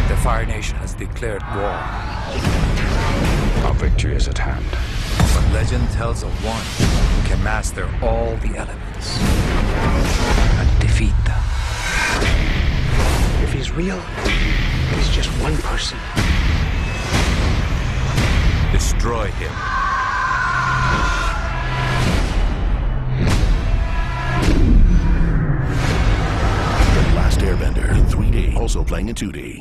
The Fire Nation has declared war. Our victory is at hand. But legend tells of one who can master all the elements and defeat them. If he's real, he's just one person. Destroy him. The Last Airbender in 3D, also playing in 2D.